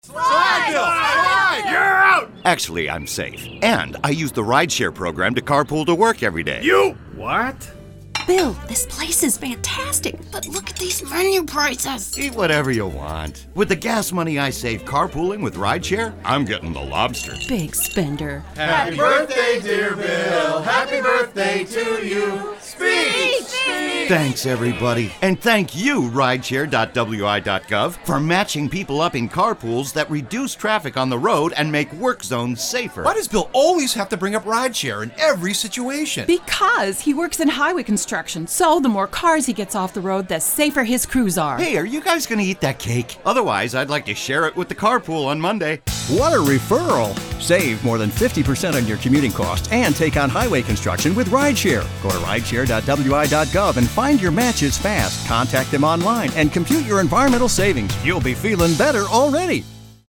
Slide! You're out! Actually, I'm safe. And I use the rideshare program to carpool to work every day. You what? Bill, this place is fantastic, but look at these menu prices. Eat whatever you want. With the gas money I save carpooling with rideshare, I'm getting the lobster. Big spender. Happy birthday, dear Bill. Happy birthday to you. Speech! Thanks, everybody. And thank you, rideshare.wi.gov, for matching people up in carpools that reduce traffic on the road and make work zones safer. Why does Bill always have to bring up rideshare in every situation? Because he works in highway construction, so the more cars he gets off the road, the safer his crews are. Hey, are you guys gonna eat that cake? Otherwise, I'd like to share it with the carpool on Monday. What a referral! Save more than 50% on your commuting costs and take on highway construction with rideshare. Go to rideshare.wi.gov and find your matches fast. Contact them online and compute your environmental savings. You'll be feeling better already.